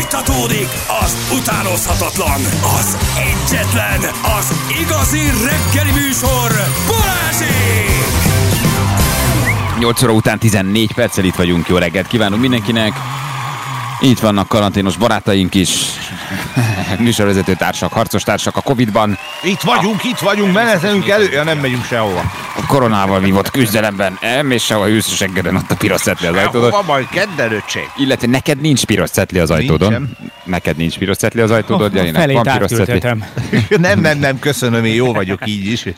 Fújtatódik az utánozhatatlan, az egyetlen, az igazi reggeli műsor, Balázsék! 8 óra után 14 perccel itt vagyunk, jó reggelt kívánunk mindenkinek. Itt vannak karanténos barátaink is, műsorvezető társak, harcos társak a Covid-ban. Itt vagyunk, menetelünk elő, ja nem megyünk sehova. A koronával vívott küzdelemben, és sehova ülsz a seggeden, ott a piros cetli az ajtódon. Hova majd kedden, öcsém? Illetve neked nincs piros cetli az ajtódon. Nincsen. Neked nincs piros cetli az ajtódon, Janinak van piros cetli. Nem, köszönöm, én jó vagyok így is.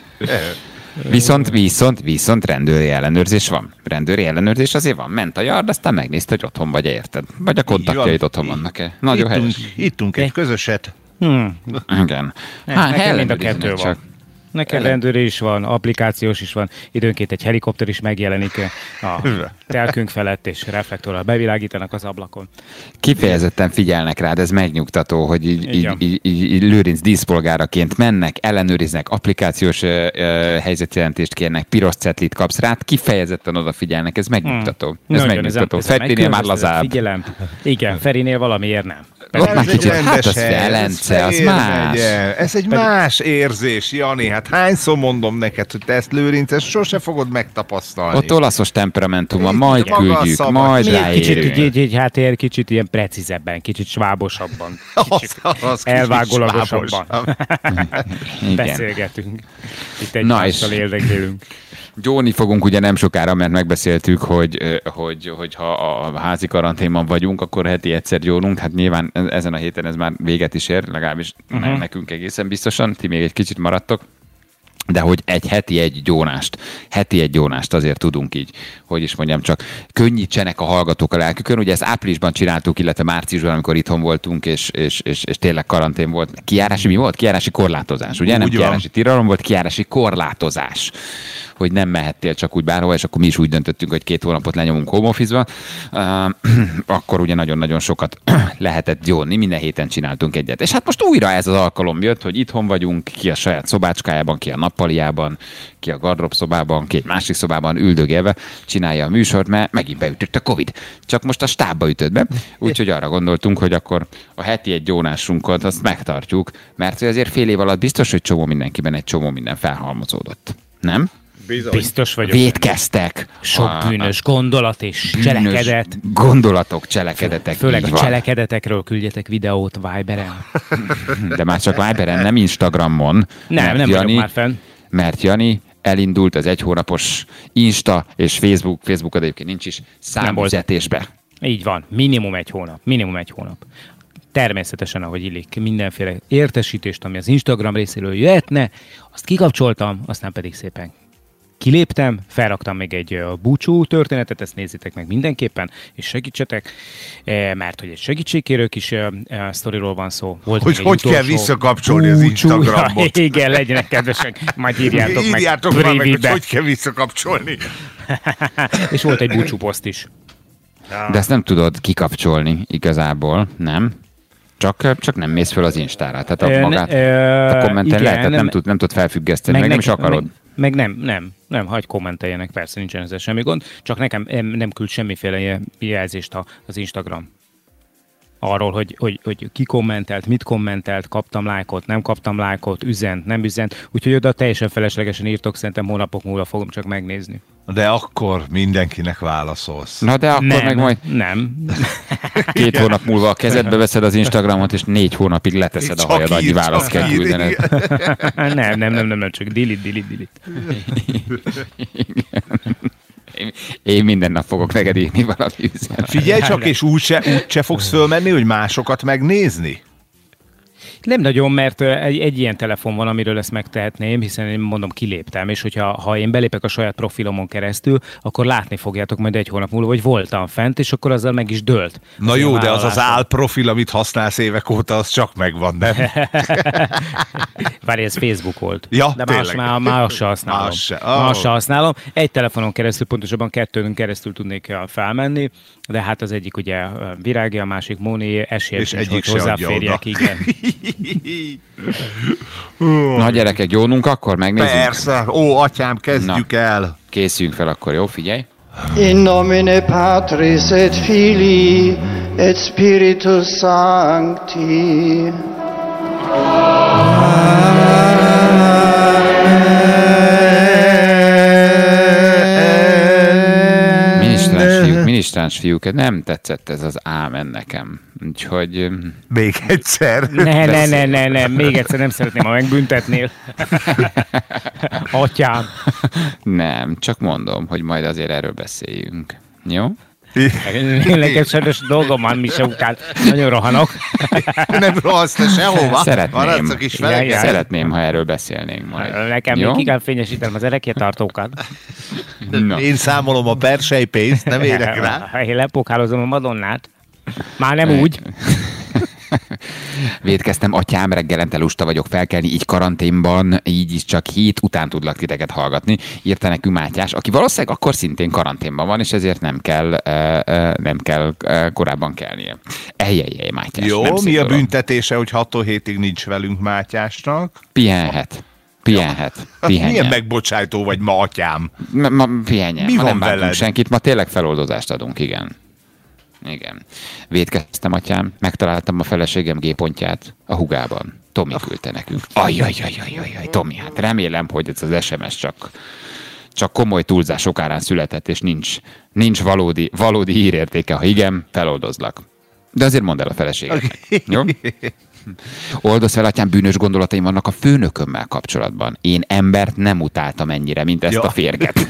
Viszont rendőri ellenőrzés van. Rendőri ellenőrzés azért van. Ment a yard, aztán megnézte, hogy otthon vagy, érted? Vagy a kontaktjaid otthon vannak-e. Nagyon helyes. Ittunk egy közöset. Igen. Nekem mind a kettő van. Nekem rendőri is van, applikációs is van, időnként egy helikopter is megjelenik a telkünk felett, és reflektorral bevilágítanak az ablakon. Kifejezetten figyelnek rád, ez megnyugtató, hogy így Lőrinc díszpolgáraként mennek, ellenőriznek, applikációs helyzetjelentést kérnek, piros cetlit kapsz rád, kifejezetten odafigyelnek, ez megnyugtató. Ez megnyugtató. Ferinél már lazább. Figyelem. Igen, Ferinél valamiért nem. Ott már kicsit, az Velence, az más. Ez egy más érzés, Jani. Hát hányszor mondom neked, hogy te ezt Lőrinces sose fogod megtapasztalni. Ott olaszos temperamentum van, majd küldjük, majd ráérünk. Kicsit ilyen precízebben, kicsit svábosabban, kicsit elvágólagosabban beszélgetünk. Itt egymással érdeklődünk. Gyóni fogunk ugye nem sokára, mert megbeszéltük, hogy ha a házi karanténban vagyunk, akkor heti egyszer gyónunk. Hát nyilván ezen a héten ez már véget is ér, legalábbis nekünk egészen biztosan. Ti még egy kicsit maradtok. De hogy heti egy gyónást azért tudunk így, hogy is mondjam, csak könnyítsenek a hallgatók a lelkükön. Ugye ezt áprilisban csináltuk, illetve márciusban, amikor itthon voltunk, és tényleg karantén volt. Kijárási mi volt? Kijárási korlátozás, ugye? Nem kijárási tilalom volt, kijárási korlátozás. Hogy nem mehettél csak úgy bárhova, és akkor mi is úgy döntöttünk, hogy 2 hónapot lenyomunk home office-ba. Akkor ugye nagyon-nagyon sokat lehetett gyónni, minden héten csináltunk egyet. És hát most újra ez az alkalom jött, hogy itthon vagyunk, ki a saját szobácskájában, ki a nappaliában, ki a gardróbszobában, ki egy másik szobában üldögélve csinálja a műsort, mert megint beütött a Covid. Csak most a stábba ütött be, úgyhogy arra gondoltunk, hogy akkor a heti egy gyónásunkat azt megtartjuk, mert hogy azért fél év alatt biztos, hogy egy csomó minden felhalmozódott. Nem? Bizony. Biztos vagyok. Vétkeztek. Sok bűnös gondolat és cselekedet. Gondolatok, cselekedetek. Főleg a cselekedetekről küldjetek videót Viberen. De már csak Viberen, nem Instagramon. Nem vagyok már fenn. Mert Jani elindult az 1 hónapos Insta és Facebookon egyébként nincs is számüzetésbe. Így van, minimum egy hónap. Természetesen, ahogy illik, mindenféle értesítést, ami az Instagram részéről jöhetne, azt kikapcsoltam, aztán pedig szépen kiléptem, felraktam még egy búcsú történetet, ezt nézzétek meg mindenképpen, és segítsetek, mert hogy egy segítségkérő kis sztoriról van szó. Hogy kell visszakapcsolni az Instagramot? Ja, igen, legyenek kedvesek, majd írjátok meg, hogy kell visszakapcsolni. És volt egy búcsúposzt is. De ezt nem tudod kikapcsolni igazából, nem? Csak nem mész föl az Instára. Tehát a kommenten lehet, nem tud felfüggeszteni, meg nem is akarod. Meg nem, hagyj kommenteljenek, persze nincsen ezzel semmi gond, csak nekem nem küld semmiféle jelzést az Instagram. Arról, hogy ki kommentelt, mit kommentelt, kaptam lájkot, nem kaptam lájkot, üzent, nem üzent, úgyhogy oda teljesen feleslegesen írtok, szerintem hónapok múlva fogom csak megnézni. De akkor mindenkinek válaszolsz. Na de akkor meg majd... Nem. 2 hónap múlva a kezedbe veszed az Instagramot, és 4 hónapig leteszed a hajad, annyi választ kell küldened. Nem, csak delete. Én minden nap fogok neked írni valami üzenet. Figyelj csak, és úgy se fogsz fölmenni, hogy másokat megnézni? Nem nagyon, mert egy ilyen telefon van, amiről ezt megtehetném, hiszen én mondom, kiléptem, és hogyha én belépek a saját profilomon keresztül, akkor látni fogjátok majd 1 hónap múlva, hogy voltam fent, és akkor azzal meg is dőlt. Na jó, de az álprofil, amit használsz évek óta, az csak megvan, nem? Várj, ez Facebook volt. Ja, de más se használom. Más se használom. Egy telefonon keresztül, pontosabban 2-ön keresztül tudnék felmenni, de hát az egyik ugye Virági, a másik Móni, esélyes, hogy hozzáférjek, igen. Na gyerekek, gyónunk akkor? Megnézzük? Persze. Ó, atyám, kezdjük el. Készüljünk fel akkor, jó? Figyelj. In nomine Patris et Filii et Spiritus Sancti. Minisztráns fiúk, nem tetszett ez az ámen nekem. Úgyhogy... Még egyszer. Ne, még egyszer nem szeretném, ha megbüntetnél. Atyám. Nem, csak mondom, hogy majd azért erről beszéljünk. Jó? Nekem sajnos dolgom van, Mise után. Nagyon rohanok. Nem rohansz te sehova. Szeretném, szeretném, ha erről beszélnénk majd. Nekem még ki kell fényesítenem az erekjetartókat. No. Én számolom a persejpénzt, nem érek rá. Én lepókálozom a Madonnát. Már nem úgy. Vétkeztem, atyám, reggelente lusta vagyok felkelni, így karanténban, így is csak hét után tudlak titeket hallgatni. Írta nekünk Mátyás, aki valószínűleg akkor szintén karanténban van, és ezért nem kell korábban kelnie. Ejjjjjj, Mátyás. Jó, mi a büntetése, hogy 6 hétig nincs velünk Mátyásnak? Pihenhet. Milyen megbocsájtó vagy ma, atyám? Ma pihenjen. Mi ma van nem veled? bántunk senkit, ma tényleg feloldozást adunk, igen. Vétkeztem, atyám, megtaláltam a feleségem G-pontját a hugában. Tomi küldte nekünk. Ajjaj, Tomi, hát remélem, hogy ez az SMS csak komoly túlzások árán született, és nincs valódi hírértéke. Ha igen, feloldozlak. De azért mondd el a feleségednek. Jó? Oldozz fel, atyám, bűnös gondolataim vannak a főnökömmel kapcsolatban. Én embert nem utáltam ennyire, mint ezt a férget.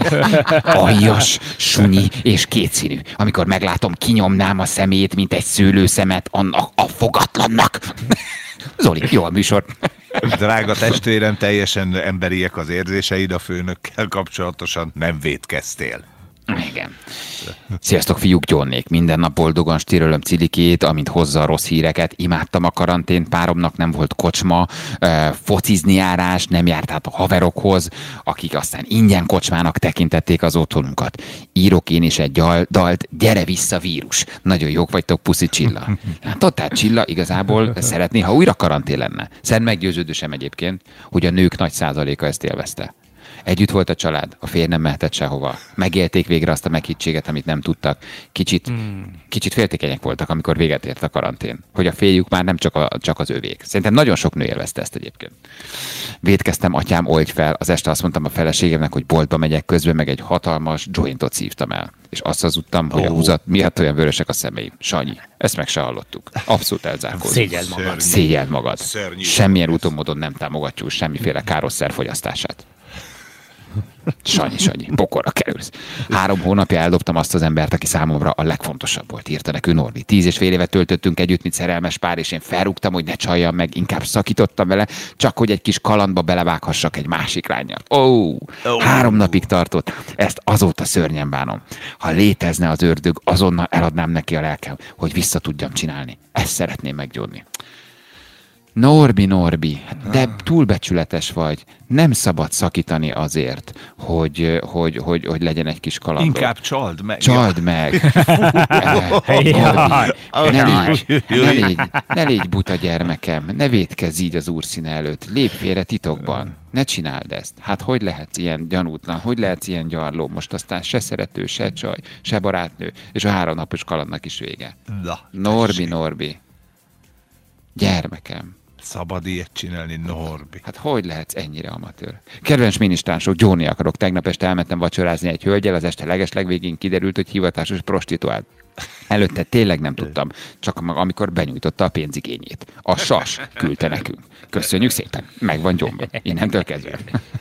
Aljas, sunyi és kétszínű. Amikor meglátom, kinyomnám a szemét, mint egy szőlőszemet annak a fogatlannak. Zoli, jó a műsor. Drága testvérem, teljesen emberiek az érzéseid a főnökkel kapcsolatosan, nem vétkeztél. Igen. Sziasztok, fiúk, Johnnék. Minden nap boldogan stirölöm Cilikét, amint hozza a rossz híreket. Imádtam a karantént, páromnak nem volt kocsma, focizni járás, nem járt át a haverokhoz, akik aztán ingyen kocsmának tekintették az otthonunkat. Írok én is egy dalt, gyere vissza vírus. Nagyon jók vagytok, puszi Csilla. Hát ott tehát Csilla igazából szeretné, ha újra karantén lenne. Szent meggyőződésem egyébként, hogy a nők nagy százaléka ezt élvezte. Együtt volt a család, a férj nem mehetett sehova. Megélték végre azt a meghittséget, amit nem tudtak. Kicsit féltékenyek voltak, amikor véget ért a karantén. Hogy a férjük már nem csak az övék. Szerintem nagyon sok nő élvezte ezt egyébként. Vétkeztem, atyám, oldj fel. Az este azt mondtam a feleségemnek, hogy boltba megyek, közben meg egy hatalmas jointot szívtam el. És azt hazudtam, hogy a húzat miatt olyan vörösek a szemeim. Sanyi, ezt meg se hallottuk. Abszolút elzárkózunk. Szégyeld magad. Semmilyen úton módon nem támogatjuk semmiféle károsszer fogyasztását. Sanyi, pokorra kerülsz. 3 hónapja eldobtam azt az embert, aki számomra a legfontosabb volt, írta nekünk Norbi. 10 évet töltöttünk együtt, mint szerelmes pár, és én felrúgtam, hogy ne csaljam meg, inkább szakítottam vele, csak hogy egy kis kalandba belevághassak egy másik lánnyal. 3 napig tartott, ezt azóta szörnyen bánom. Ha létezne az ördög, azonnal eladnám neki a lelkem, hogy vissza tudjam csinálni. Ezt szeretném meggyódni. Norbi, de túlbecsületes vagy. Nem szabad szakítani azért, hogy legyen egy kis kalandod. Inkább csald meg. Ne légy buta, gyermekem. Ne vétkezz így az úr színe előtt. Lépj félre titokban. Ne csináld ezt. Hát hogy lehetsz ilyen gyanútlan? Hogy lehetsz ilyen gyarló? Most aztán se szerető, se csaj, se barátnő, és a 3 napos kalandnak is vége. Norbi. Gyermekem. Szabad ilyet csinálni, Norbi. Hát hogy lehetsz ennyire amatőr? Kedves minisztránsok, Johnny akarok. Tegnap este elmentem vacsorázni egy hölgyel, az este legeslegvégén kiderült, hogy hivatásos prostituált. Előtte tényleg nem tudtam, csak amikor benyújtotta a pénzigényét. A sas küldte nekünk. Köszönjük szépen, meg van gyomba. Innentől kezdve.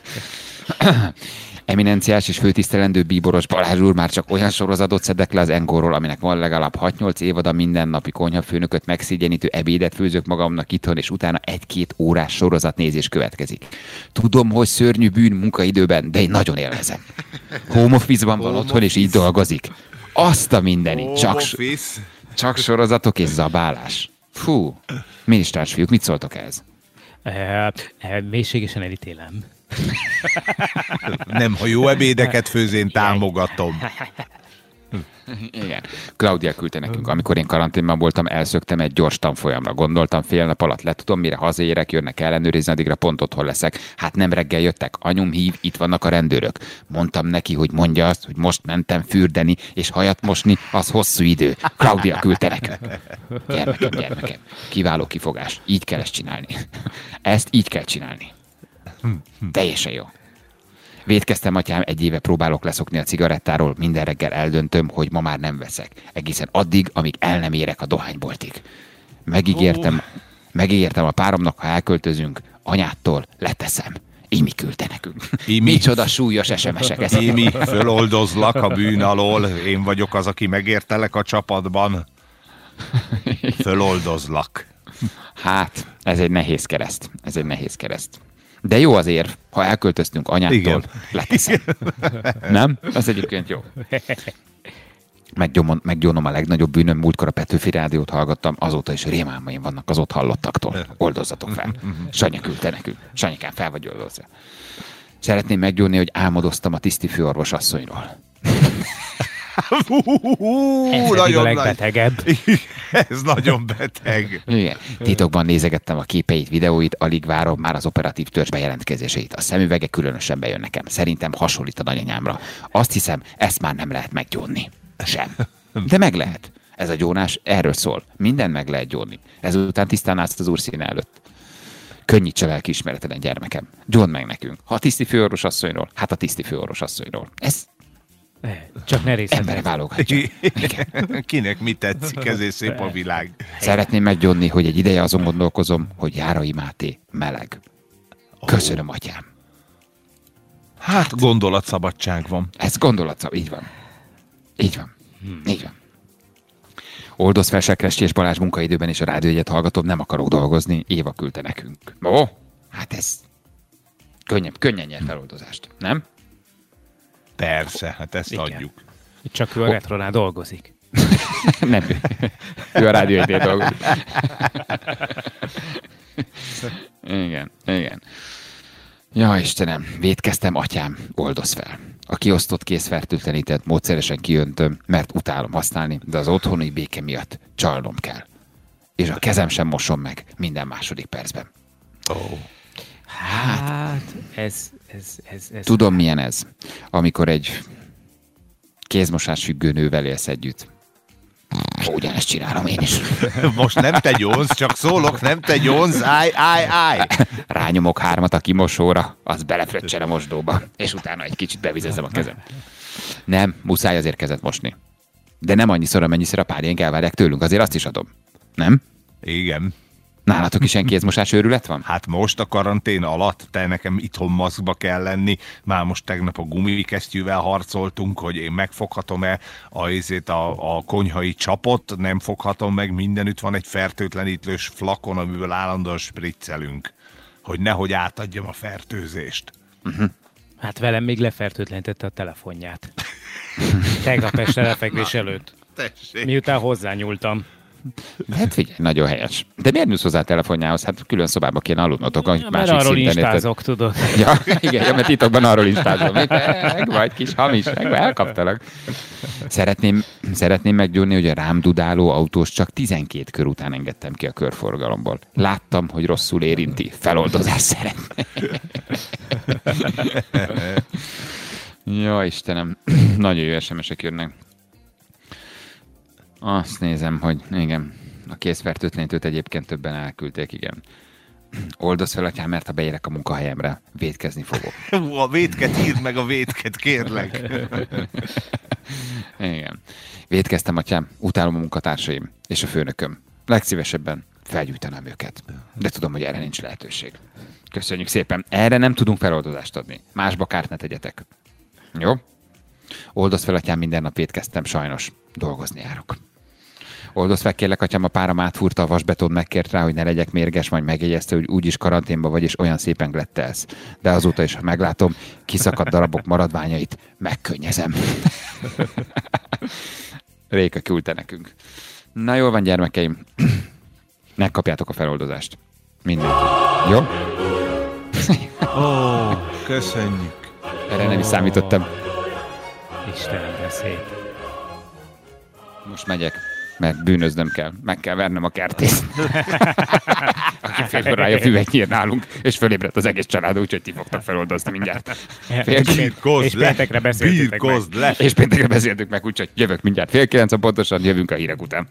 Eminenciás és főtisztelendő bíboros Balázs úr, már csak olyan sorozatot szedek le az Engorról, aminek van legalább 6-8 évad, a mindennapi konyhafőnököt megszégyenítő ebédet főzök magamnak itthon, és utána 1-2 órás sorozatnézés következik. Tudom, hogy szörnyű bűn munkaidőben, de én nagyon élvezem. Home office-ban van otthon, és így dolgozik. Azt a mindenit, csak sorozatok és zabálás. Fú, minisztráns fiúk, mit szóltok ehhez? Mélységesen elítélem. Nem, ha jó ebédeket főz, én támogatom. Igen. Claudia küldte nekünk. Amikor én karanténban voltam, elszöktem egy gyors tanfolyamra. Gondoltam, fél nap alatt letudom, mire hazaérek, jönnek ellenőrizni, addigra pont otthon leszek. Hát nem reggel jöttek. Anyum hív, itt vannak a rendőrök. Mondtam neki, hogy mondja azt, hogy most mentem fürdeni, és hajat mosni, az hosszú idő. Claudia küldte nekünk. Gyermekem. Kiváló kifogás. Így kell ezt csinálni. Ezt így kell csinálni. Teljesen jó. Vétkeztem, atyám, 1 éve próbálok leszokni a cigarettáról, minden reggel eldöntöm, hogy ma már nem veszek. Egészen addig, amíg el nem érek a dohányboltig. Megígértem a páromnak, ha elköltözünk, anyától leteszem. Imi küldte nekünk. Micsoda súlyos SMS-ek ezek. Imi, föloldozlak a bűn alól, én vagyok az, aki megértelek a csapatban. Föloldozlak. Hát, ez egy nehéz kereszt. De jó az érv, ha elköltöztünk anyától, leteszem. Nem? Ez egyébként jó. Meggyónom a legnagyobb bűnöm, múltkor a Petőfi Rádiót hallgattam, azóta is rémálmaim vannak az ott hallottaktól. Oldozzatok fel. Sanya küldte nekünk. Sanyikán, fel vagy oldozza. Szeretném meggyónni, hogy álmodoztam a tiszti főorvos asszonyról. Ez nagyon a legbetegebb. Ez nagyon beteg. Igen. Titokban nézegettem a képeit, videóit, alig várom már az operatív törzs bejelentkezéseit. A szemüvege különösen bejön nekem. Szerintem hasonlít a nagyanyámra. Azt hiszem, ezt már nem lehet meggyónni. Sem. De meg lehet. Ez a gyónás erről szól. Minden meg lehet gyónni. Ezután tisztán állsz az úr színe előtt. Könnyítse lelkiismeretlen gyermekem. Gyónd meg nekünk. Ha a tiszti főorvos asszonyról, hát a tiszti főorvos asszonyról. Ez csak ne részletezni. embere válogatja. Kinek mi tetszik, ezért szép a világ. Szeretném meggyónni, hogy egy ideje azon gondolkozom, hogy Járai Máté meleg. Köszönöm, atyám. Hát gondolatszabadság van. Ez gondolatszabadság. Így van. Oldozz fel Sekrestyi és Balázs munkaidőben és a Rádió Egyet hallgatom, nem akarok dolgozni. Éva küldte nekünk. Ó, hát ez könnyen nyer feloldozást, nem? Persze, hát ezt Igen. adjuk. Csak ő a Retronál dolgozik. Nem, ő a Rádió Egyet dolgozik. Igen. Ja, Istenem, vétkeztem, atyám, oldozz fel. A kiosztott készfertőtlenített módszeresen kiöntöm, mert utálom használni, de az otthoni béke miatt csalnom kell. És a kezem sem mosom meg minden második percben. Hát, ez. Tudom, milyen ez, amikor egy kézmosás függő nővel élsz együtt. Ugyanezt csinálom én is. Most nem te gyónsz, csak szólok, nem te gyónsz, állj. Rányomok 3 a kimosóra, az belefröccsen a mosdóba, és utána egy kicsit bevizezem a kezem. Nem, muszáj azért kezet mosni. De nem annyiszor, amennyiszer a párjaink elvárják tőlünk, azért azt is adom. Nem? Igen. Nálatok is ilyen kézmosás őrület van? Hát most a karantén alatt, te nekem itthon maszkba kell lenni, már most tegnap a gumikesztyűvel harcoltunk, hogy én megfoghatom-e a konyhai csapot, nem foghatom meg, mindenütt van egy fertőtlenítős flakon, amiből állandóan spriccelünk, hogy nehogy átadjam a fertőzést. Hát velem még lefertőtlenítette a telefonját. Tegnap este lefekvés előtt. Tessék. Miután hozzányúltam. Hát figyelj, nagyon helyes. De miért nyúlsz hozzá a telefonjához? Hát külön szobába kéne aludnotok, hogy Mert másik arról szinten instázok, tudod. Ja, igen, mert titokban arról instázom. Meg vagy kis hamis, elkaptalak. Szeretném meggyónni, hogy a rám dudáló autós csak 12 kör után engedtem ki a körforgalomból. Láttam, hogy rosszul érinti. Feloldozás szeretném. Ja, Istenem. Nagyon jó SMS-ek jönnek. Azt nézem, hogy igen, a készfertőtlenítőt egyébként többen elküldték, igen. Oldozz fel, atyám, mert ha beérek a munkahelyemre, vétkezni fogok. A vétket írd meg, a vétket, kérlek. Igen. Vétkeztem, atyám, utálom a munkatársaim és a főnököm. Legszívesebben felgyújtanám őket. De tudom, hogy erre nincs lehetőség. Köszönjük szépen. Erre nem tudunk feloldozást adni. Másba kárt ne tegyetek. Jó? Oldozz fel, atyám, minden nap vétkeztem, sajnos. Dolgozni járok. Oldozz fel, kérlek, atyám, a párom átfúrta a vasbeton, megkért rá, hogy ne legyek mérges, majd megjegyezte, hogy úgyis karanténban vagy, és olyan szépen glettelsz. De azóta is, ha meglátom, kiszakadt darabok maradványait, megkönnyezem. Réka küldte nekünk. Na jól van, gyermekeim. Megkapjátok a feloldozást. Mindenki. Jó? Ó, köszönjük. Erre nem is számítottam. Istenem, de szép. Most megyek, mert bűnöznöm kell. Meg kell vernem a kertészt. Aki félkor rája füvet nyír nálunk, és fölébredt az egész család, úgyhogy ti fogtak feloldozni mindjárt. És péntekre beszéltétek meg. És péntekre beszéltük meg, úgyhogy jövök mindjárt 8:30, pontosan jövünk a hírek után.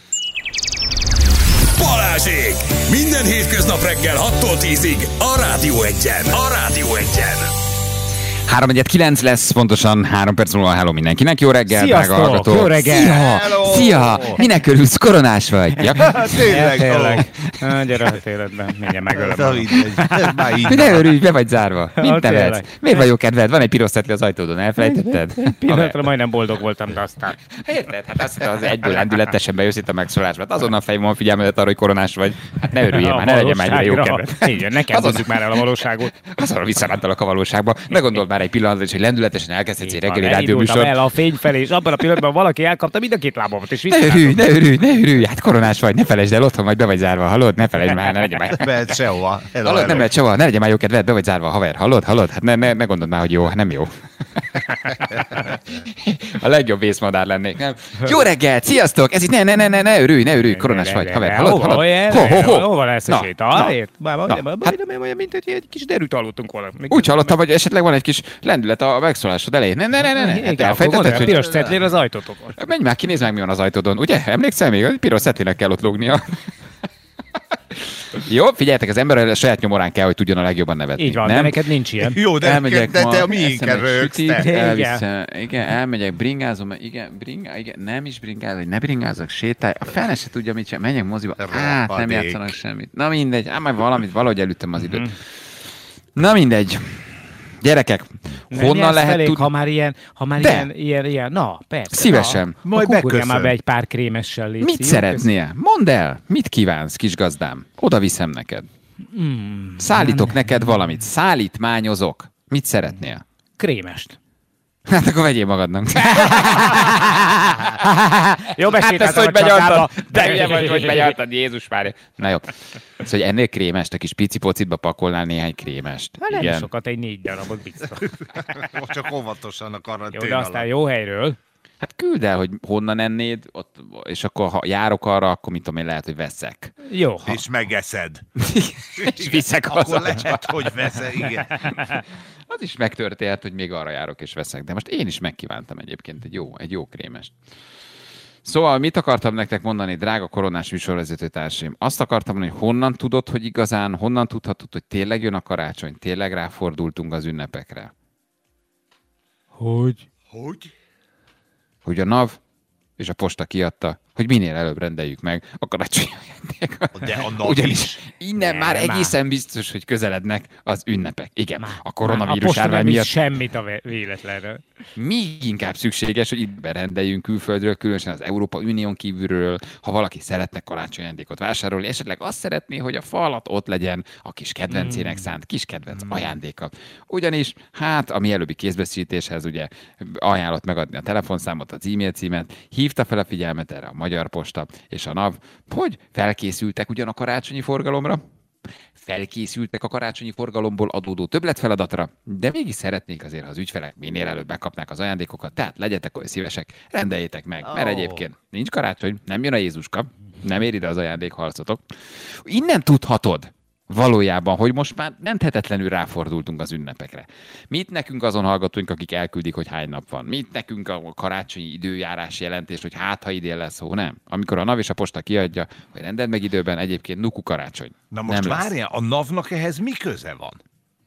Balázsék! Minden hétköznap reggel 6-tól 10-ig a Rádió 1-en. A Rádió 1-en. 3:09 lesz, pontosan 3 perc múlva. Hello mindenkinek, jó reggel, Sziasztok, drága hallgatók. jó reggel. Szia! Minek örülsz, koronás vagy? Ja. Tényleg. Gyere a téledben, mindjárt megölöm. Ne örülj, be vagy zárva. Mint nevetsz? Tényleg. Miért vagy jó kedved? Van egy piros szetli az ajtódon, elfelejtetted? Pillanatra majdnem boldog voltam, de aztán... Érted? Hát az egyből lendületesen bejössz itt a megszólásba. Hát azonnal fejemon figyelmedet arra, hogy koronás vagy. Hát ne örüljél már, ne legyen már jó kedved. Igen, ne kezdjük már el a valóságot. Azonnal visszarántalak a valóságba. Ne gondold már egy pillanatra is, hogy lendületesen elkezdhetsz egy reggeli Elindultam rádióműsort. el a fény felé, és abban a pillanatban valaki elkapta mind a két lábamat, és Ne örülj, hát koronás vagy, ne felejtsd el, otthon vagy, be vagy zárva, hallod? Ne felejtsd már, ne legyen már. Mehet sehova. Hallod, nem lehet sehova, ne legyen már jó kedved, be vagy zárva, haver, hallod? Hát ne gondold már, hogy jó, nem jó. A legjobb vészmadár lennék, nem? Jó reggelt, sziasztok! Ez itt ne örülj, koronás vagy, haver, hallod? Hova lesz a séta? Mint egy kis derűt hallottunk volna. Úgy hallottam, hogy esetleg van egy kis lendület a megszólásod elején. Ne. Elfejtetted, hogy... Piros szetlér az ajtótokon. Menj már ki, nézd meg, mi van az ajtódon. Ugye? Emlékszel még? A piros szetlének kell ott lógnia. Jó, figyeljetek, az ember a saját nyomorán kell, hogy tudjon a legjobban nevetni. Így van, nem? De neked nincs ilyen. Jó, de te a miénken rögsz. Igen, elmegyek, bringázom, igen, nem is bringázom, ne bringázok, sétálj. A fene se tudja, mit sem, menjek moziba. Nem játszanak semmit. Na mindegy, majd valahogy elütöm az időt. Na mindegy. Gyerekek, honnan lehet tudni? Ha már ilyen, na, persze. Szívesen. Majd beköszön. Már be egy pár krémessel légy. Mit szeretnél? Mondd el, mit kívánsz, kisgazdám? Oda viszem neked. Szállítok neked valamit. Szállítmányozok. Mit szeretnél? Krémest. Hát akkor vegyél magadnak. Jó, Hát ezt hogy begyartad? De ugye vagy, hogy begyartad, Jézus már. Na jó. Szóval, hogy ennél krémest, a kis pici pocitba pakolnál néhány krémest. Hát nem sokat, egy 4 darabot biztos. Csak óvatosan a karantén Jó, de aztán jó helyről. Hát küldd el, hogy honnan ennéd, ott, és akkor ha járok arra, akkor mit tudom én, lehet, hogy veszek. Jó. És megeszed. És viszek haza. Akkor lehet, hogy veszed, igen. Az is megtörténhet, hogy még arra járok és veszek. De most én is megkívántam egyébként egy jó krémest. Szóval mit akartam nektek mondani, drága koronás műsorvezető társaim? Azt akartam mondani, hogy honnan tudod, hogy igazán, honnan tudhatod, hogy tényleg jön a karácsony, tényleg ráfordultunk az ünnepekre? Hogy? Hogy a NAV és a posta kiadta, hogy minél előbb rendeljük meg a karácsonyi ajándékot. De a NAV ugyanis innen már egészen biztos, hogy közelednek az ünnepek. Igen, a koronavírus járvány miatt semmit a véletlenről. még inkább szükséges, hogy itt berendeljünk külföldről, különösen az Európa Unión kívülről, ha valaki szeretne karácsonyi ajándékot vásárolni, esetleg azt szeretné, hogy a fa alatt ott legyen a kis kedvencének szánt kis kedvenc ajándéka. Ugyanis, hát a mielőbbi kézbeszítéshez ugye ajánlott megadni a telefonszámot, az e-mail címet, hívta fel a figyelmet erre a Magyar Posta és a NAV, hogy felkészültek ugyan a karácsonyi forgalomra, felkészültek a karácsonyi forgalomból adódó többletfeladatra, de mégis szeretnék azért, ha az ügyfelek minél előbb megkapnák az ajándékokat, tehát legyetek olyan szívesek, rendeljétek meg, mert egyébként nincs karácsony, nem jön a Jézuska, nem ér ide az ajándékharcotok. Innen tudhatod valójában, hogy most már menthetetlenül ráfordultunk az ünnepekre. Mit nekünk azon hallgatóink, akik elküldik, hogy hány nap van? Mit nekünk a karácsonyi időjárás jelentés, hogy hát, ha idén lesz hó? Nem. Amikor a NAV és a posta kiadja, hogy rendeld meg időben, egyébként nuku karácsony. Na most várjál, a NAV-nak ehhez mi köze van?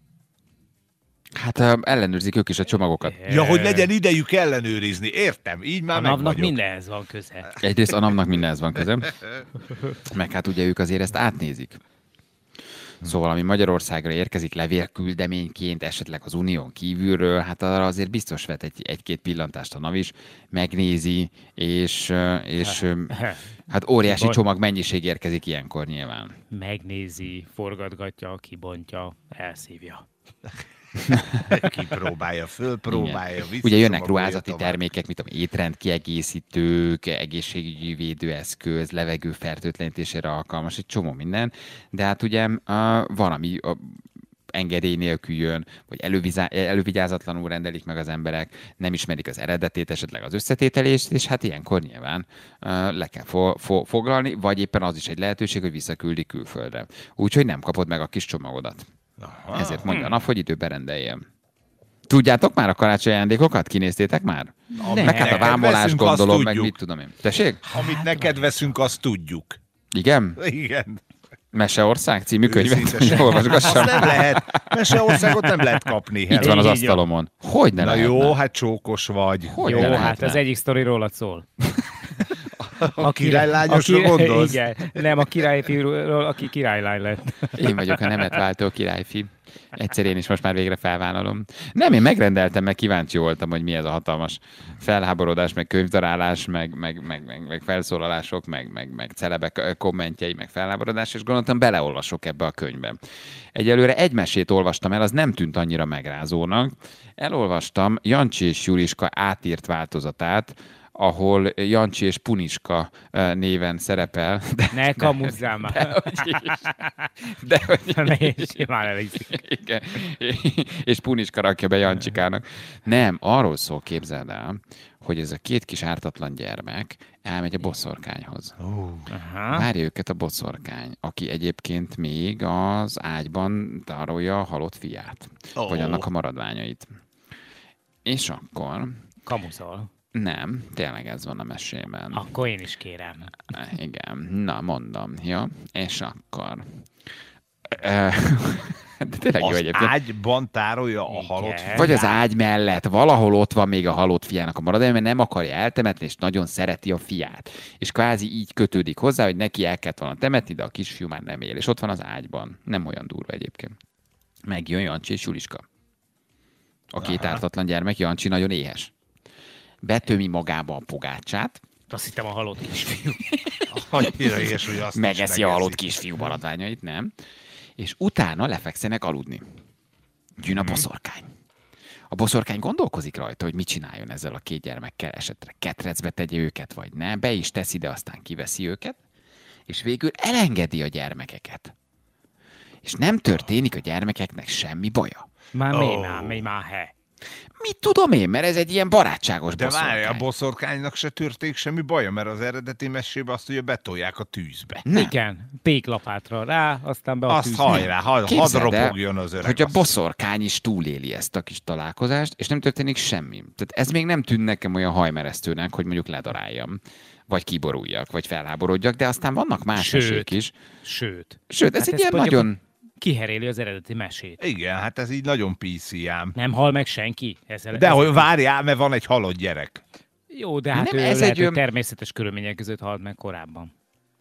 Hát ellenőrzik ők is a csomagokat. Ja, hogy legyen idejük ellenőrizni. Értem, így már meg vagyok. Mindenhez van köze. Egyrészt a NAV-nak mindenhez van köze. Meg hát ugye ők azért ezt átnézik. Szóval, ami Magyarországra érkezik levélküldeményként, esetleg az unión kívülről, hát arra azért biztos vet egy-két pillantást a NAV is, megnézi, és hát óriási csomag mennyiség érkezik ilyenkor nyilván. Megnézi, forgatgatja, kibontja, elszívja. Kipróbálja, fölpróbálja. Ugye jönnek ruházati termékek, mint étrendkiegészítők, egészségügyi védőeszköz, levegő fertőtlenítésére alkalmas, egy csomó minden, de hát ugye van, ami engedély nélkül jön, vagy elővigyázatlanul rendelik meg az emberek, nem ismerik az eredetét, esetleg az összetételést, és hát ilyenkor nyilván le kell foglalni, vagy éppen az is egy lehetőség, hogy visszaküldi külföldre. Úgyhogy nem kapod meg a kis csomagodat. Aha. Ezért mondja a nap, hogy időben rendeljem. Tudjátok már a karácsonyi ajándékokat? Kinéztétek már? Meg hát a vámolás gondolom, meg mit tudom én. Tessék? Amit neked veszünk, azt tudjuk. Igen? Igen. Meseország című könyvet olvasgassam. Azt nem lehet. Meseországot nem lehet kapni. Itt van az asztalomon. Hogy ne lehetne? Jó, hát csókos vagy. Hogy jó, hát az egyik sztori rólad szól. A királylányosra gondolsz? Igen, nem a királyfiúról, aki királylány lett. Én vagyok a nemetváltó királyfi. Egyszer én is most már végre felvállalom. Nem, én megrendeltem, meg kíváncsi voltam, hogy mi ez a hatalmas felháborodás, meg könyvdarálás, meg felszólalások, meg celebek kommentjei, meg felháborodás, és gondoltam, beleolvasok ebbe a könyvbe. Egyelőre egy mesét olvastam el, az nem tűnt annyira megrázónak. Elolvastam Jancsi és Juliska átírt változatát, ahol Jancsi és Puniska néven szerepel. Ne kamuzzál már. Dehogy is. Már elégzik. Igen. És Puniska rakja be Jancsikának. Nem, arról szól, képzeld el, hogy ez a két kis ártatlan gyermek elmegy a boszorkányhoz. Várja őket a boszorkány, aki egyébként még az ágyban tárolja a halott fiát. Vagy annak a maradványait. És akkor... Kamuzol. Nem, tényleg ez van a mesében. Akkor én is kérem. Igen, na mondom, jó? És akkor... De tényleg jó egyébként. Ágyban tárolja a halott fiát. Vagy az ágy mellett, valahol ott van még a halott fiának a maradvány, mert nem akarja eltemetni, és nagyon szereti a fiát. És kvázi így kötődik hozzá, hogy neki el kellett volna temetni, de a kisfiú már nem él. És ott van az ágyban. Nem olyan durva egyébként. Megjön Jancsi és Juliska. A két ártatlan gyermek, Jancsi nagyon éhes. Betömi magába a pogácsát. Azt hittem a halott kisfiú. Annyira éhes, hogy azt megeszi a halott kisfiú maradványait, nem? És utána lefekszenek aludni. Jön a boszorkány. A boszorkány gondolkozik rajta, hogy mit csináljon ezzel a két gyermekkel, esetleg ketrecbe tegye őket, vagy ne. Be is teszi, de aztán kiveszi őket, és végül elengedi a gyermekeket. És nem történik a gyermekeknek semmi baja. Már mi már he. Mit tudom én, mert ez egy ilyen barátságos boszorkány. De várj, a boszorkánynak se történik semmi baja, mert az eredeti mesében azt ugye betolják a tűzbe. Nem. Igen, péklapátra rá, aztán be a azt hajrá, hadd ropogjon az öreg. Hogy a boszorkány is túléli ezt a kis találkozást, és nem történik semmi. Tehát ez még nem tűnt nekem olyan hajmeresztőnek, hogy mondjuk ledaráljam, vagy kiboruljak, vagy felháborodjak, de aztán vannak más mesék is. Sőt, ez egy ilyen nagyon... Kiheréli az eredeti mesét. Igen, hát ez így nagyon PC ám. Nem hal meg senki? Hogy várjál, mert van egy halott gyerek. Jó, de hát ez lehet, hogy természetes körülmények között halt meg korábban.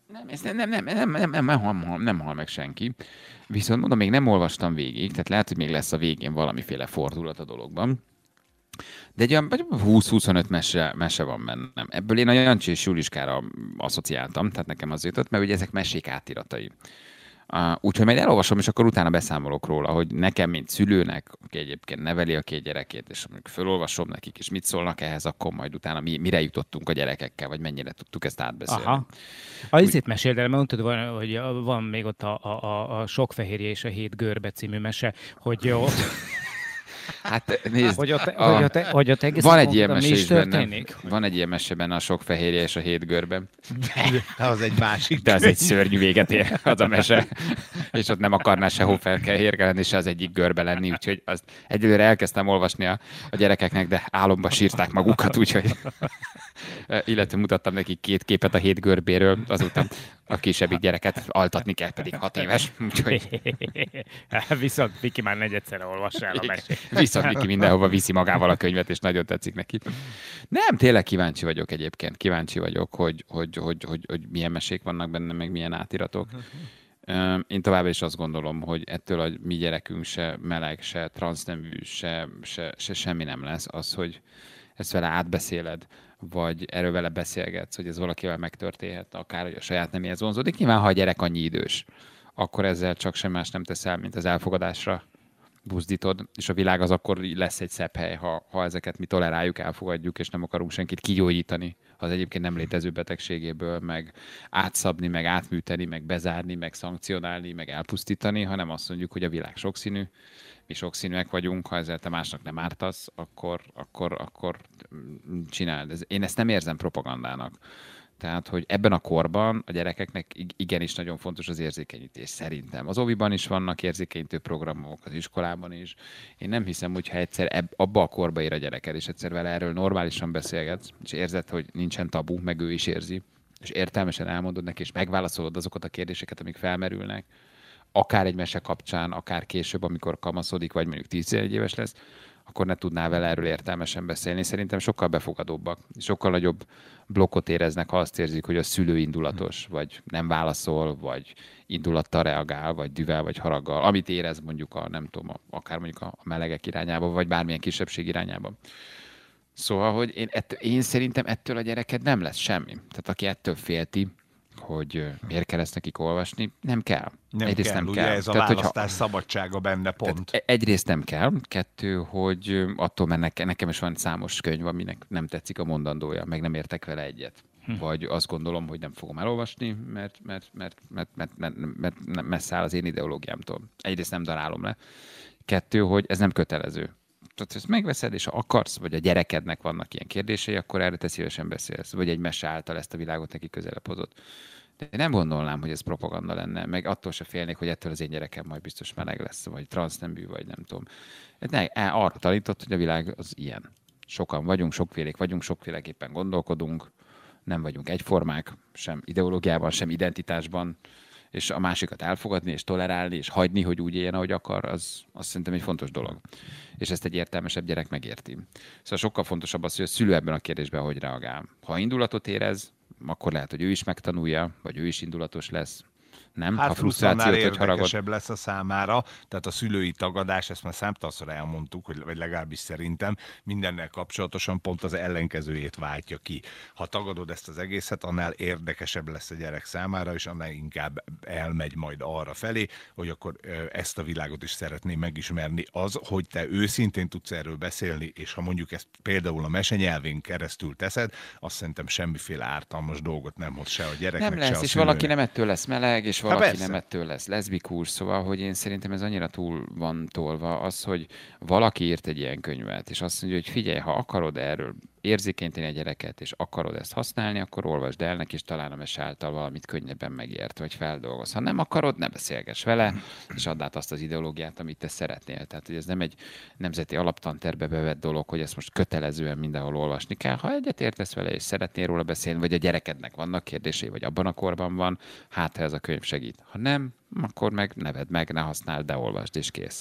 Nem hal meg senki. Viszont mondom, még nem olvastam végig, tehát lehet, hogy még lesz a végén valamiféle fordulat a dologban. De egy olyan 20-25 mese van bennem. Ebből én a Jancsi és Juliskára asszociáltam, tehát nekem az jutott, mert ugye ezek mesék átiratai. Úgyhogy majd elolvasom, és akkor utána beszámolok róla, hogy nekem, mint szülőnek, aki egyébként neveli a két gyerekét, és amikor felolvasom nekik, és mit szólnak ehhez, akkor majd utána mire jutottunk a gyerekekkel, vagy mennyire tudtuk ezt átbeszélni. Aha. Azért meséld el, mert mondtad, hogy van még ott a Sokfehérje és a 7 görbe című mese, hogy ott... Hát nézd, hogy ott egész van egy ilyen mese is benne. Van egy ilyen mese benne, a Sokfehérje és a 7 görbe. De az egy másik. De az egy szörnyű véget ér, az a mese. És ott nem akarná sehol felkehérke lenni, se az egyik görbe lenni, úgyhogy azt egyelőre elkezdtem olvasni a gyerekeknek, de álomba sírták magukat, úgyhogy illetve mutattam nekik 2 képet a 7 görbéről, azután a kisebbik gyereket altatni kell, pedig 6 éves. Úgyhogy... Viszont Viki már negyedszer olvassa el a mesét. Viszont Viki mindenhova viszi magával a könyvet, és nagyon tetszik neki. Nem, tényleg kíváncsi vagyok egyébként. Kíváncsi vagyok, hogy milyen mesék vannak benne, meg milyen átiratok. Én továbbra is azt gondolom, hogy ettől a mi gyerekünk se meleg, se transznemű, se semmi nem lesz. Az, hogy ezt vele átbeszéled, vagy erről vele beszélgetsz, hogy ez valakivel megtörténhet, akár hogy a saját neméhez vonzódik. Nyilván, ha a gyerek annyi idős, akkor ezzel csak sem más nem teszel, mint az elfogadásra buzdítod, és a világ az akkor lesz egy szebb hely, ha ezeket mi toleráljuk, elfogadjuk, és nem akarunk senkit kigyógyítani az egyébként nem létező betegségéből, meg átszabni, meg átműteni, meg bezárni, meg szankcionálni, meg elpusztítani, hanem azt mondjuk, hogy a világ sokszínű, mi sokszínűek vagyunk, ha ezzel te másnak nem ártasz, akkor csináld. Én ezt nem érzem propagandának. Tehát, hogy ebben a korban a gyerekeknek igenis nagyon fontos az érzékenyítés, szerintem. Az óviban is vannak érzékenyítő programok, az iskolában is. Én nem hiszem, hogy ha egyszer abba a korba ér a gyereked, és egyszer vele erről normálisan beszélgetsz, és érzed, hogy nincsen tabu, meg ő is érzi, és értelmesen elmondod neki, és megválaszolod azokat a kérdéseket, amik felmerülnek, akár egy mese kapcsán, akár később, amikor kamaszodik, vagy mondjuk 11 éves lesz, akkor ne tudnál vele erről értelmesen beszélni. Szerintem sokkal befogadóbbak, sokkal nagyobb blokkot éreznek, ha azt érzik, hogy a szülő indulatos, vagy nem válaszol, vagy indulattal reagál, vagy düvel, vagy haraggal, amit érez mondjuk akár mondjuk a melegek irányába, vagy bármilyen kisebbség irányába. Szóval, hogy én szerintem ettől a gyereked nem lesz semmi. Tehát aki ettől félti, hogy miért kell ezt nekik olvasni, nem kell. Egyrészt nem kell. Ez a tehát, választás szabadsága benne pont. Egyrészt nem kell. Kettő, hogy attól, mert nekem is van számos könyv, aminek nem tetszik a mondandója, meg nem értek vele egyet. Vagy azt gondolom, hogy nem fogom elolvasni, mert messze áll az én ideológiámtól. Egyrészt nem darálom le. Kettő, hogy ez nem kötelező. Tehát, ha ezt megveszed, és ha akarsz, vagy a gyerekednek vannak ilyen kérdései, akkor erre te szívesen beszélsz, vagy egy mese által ezt a világot neki közelebb hozott. De én nem gondolnám, hogy ez propaganda lenne, meg attól se félnék, hogy ettől az én gyerekem majd biztos meleg lesz, vagy transznemű, vagy nem tudom. Arra tanított, hogy a világ az ilyen. Sokan vagyunk, sokfélék vagyunk, sokféleképpen gondolkodunk, nem vagyunk egyformák, sem ideológiában, sem identitásban, és a másikat elfogadni, és tolerálni, és hagyni, hogy úgy éljen, ahogy akar, az szerintem egy fontos dolog. És ezt egy értelmesebb gyerek megérti. Szóval sokkal fontosabb az, hogy a szülő ebben a kérdésben hogy reagál. Ha indulatot érez, akkor lehet, hogy ő is megtanulja, vagy ő is indulatos lesz. Nem? Hát ha frusztrációt, vagy haragot... érdekesebb lesz a számára, tehát a szülői tagadás, ezt már számtalanszor elmondtuk, vagy legalábbis szerintem mindennel kapcsolatosan pont az ellenkezőjét váltja ki. Ha tagadod ezt az egészet, annál érdekesebb lesz a gyerek számára, és annál inkább elmegy majd arra felé, hogy akkor ezt a világot is szeretné megismerni. Az, hogy te őszintén tudsz erről beszélni, és ha mondjuk ezt például a mesenyelvén keresztül teszed, azt szerintem semmiféle ártalmas dolgot nem hoz se a gyereknek, nem lesz, se a és szülőnek. valaki nem ettől lesz meleg, és valaki nem ettől lesz leszbikus, szóval, hogy én szerintem ez annyira túl van tolva, az, hogy valaki írt egy ilyen könyvet, és azt mondja, hogy figyelj, ha akarod erről érzékenyíteni a gyereket, és akarod ezt használni, akkor olvasd el neki, és talán a mese által valamit könnyebben megért, vagy feldolgoz. Ha nem akarod, ne beszélgess vele, és add át azt az ideológiát, amit te szeretnél. Tehát, hogy ez nem egy nemzeti alaptantervbe bevett dolog, hogy ezt most kötelezően mindenhol olvasni kell. Ha egyet értesz vele, és szeretnél róla beszélni, vagy a gyerekednek vannak kérdései, vagy abban a korban van, hát ha ez a könyv segít. Ha nem, akkor meg ne vedd meg, ne használd, de olvasd, és kész.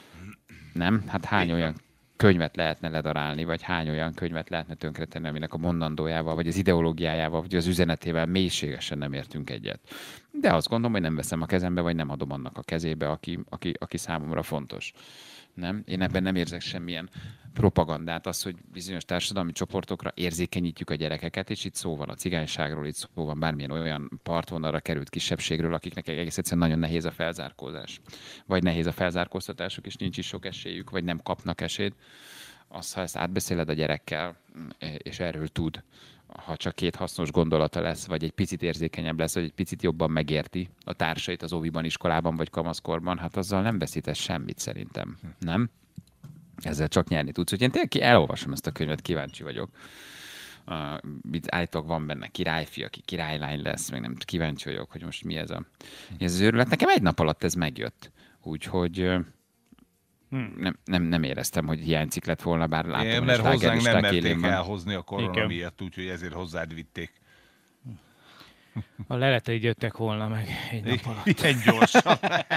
Nem? Hát hány olyan könyvet lehetne ledarálni, vagy hány olyan könyvet lehetne tönkretenni, aminek a mondandójával, vagy az ideológiájával, vagy az üzenetével mélységesen nem értünk egyet. De azt gondolom, hogy nem veszem a kezembe, vagy nem adom annak a kezébe, aki számomra fontos. Nem? Én ebben nem érzek semmilyen propagandát, az, hogy bizonyos társadalmi csoportokra érzékenyítjük a gyerekeket, és itt szó van a cigányságról, itt szó van bármilyen olyan partvonalra került kisebbségről, akiknek egész egyszerűen nagyon nehéz a felzárkózás. Vagy nehéz a felzárkóztatásuk, és nincs is sok esélyük, vagy nem kapnak esélyt. Az, ha ezt átbeszéled a gyerekkel, és erről tud, ha csak két hasznos gondolata lesz, vagy egy picit érzékenyebb lesz, vagy egy picit jobban megérti a társait az óviban, iskolában, vagy kamaszkorban, hát azzal nem veszítesz semmit szerintem. Nem? Ezzel csak nyerni tudsz. Úgyhogy én tényleg elolvasom ezt a könyvet, kíváncsi vagyok. Állítólag van benne királyfi, aki királylány lesz, meg nem kíváncsi vagyok, hogy most mi ez az őrület. Nekem egy nap alatt ez megjött. Úgyhogy nem éreztem, hogy hiányzik lett volna, bár látom, hogy mert hozzánk nem merték van. elhozni a korona miatt, úgyhogy ezért hozzád vitték. A leleteid jöttek volna meg egy nap alatt. Ilyen gyorsan.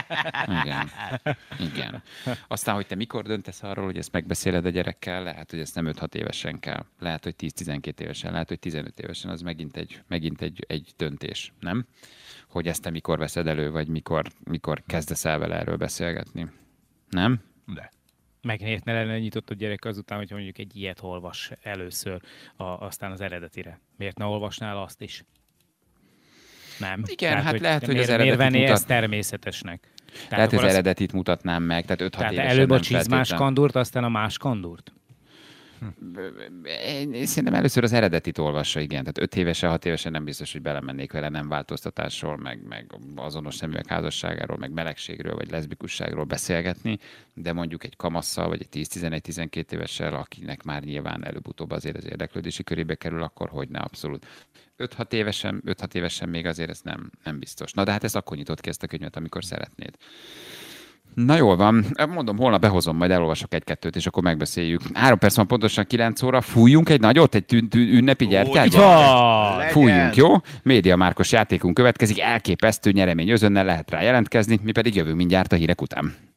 Igen. Aztán, hogy te mikor döntesz arról, hogy ezt megbeszéled a gyerekkel, lehet, hogy ezt nem 5-6 évesen kell. Lehet, hogy 10-12 évesen, lehet, hogy 15 évesen, az megint egy döntés, nem? Hogy ezt te mikor veszed elő, vagy mikor kezdesz el vele erről beszélgetni. Nem? De. Meg miért ne lenne nyitott a gyerek azután, hogy mondjuk egy ilyet olvas először, aztán az eredetire. Miért ne olvasnál azt is? Nem. Igen, tehát, hát lehet, hogy az miért venné eredetit ezt természetesnek? Lehet, hogy az eredetit mutatnám meg, tehát 5-6 Tehát évesen előbb a nem csizmás feltétlen. kandúrt, aztán a más kandúrt? Én szerintem először az eredetit olvassa, igen. Tehát 5 évesen, 6 évesen nem biztos, hogy belemennék vele nem változtatásról, meg azonos szeműek házasságáról, meg melegségről, vagy leszbikusságról beszélgetni, de mondjuk egy kamasszal, vagy egy 10-11-12 évessel, akinek már nyilván előbb-utóbb azért az érdeklődési körébe kerül, akkor hogyne, abszolút. 5-6 évesen még azért ez nem biztos. Na de hát ezt akkor nyitott ki ezt a könyvet, amikor szeretnéd. Na jól van, mondom, holnap behozom, majd elolvasok 1-2-t, és akkor megbeszéljük. 3 perc van pontosan 9 óra, fújjunk egy nagyot, egy ünnepi gyertyát? Fújjunk, jó? Média Márkos játékunk következik, elképesztő nyeremény özönnel lehet rá jelentkezni, mi pedig jövünk mindjárt a hírek után.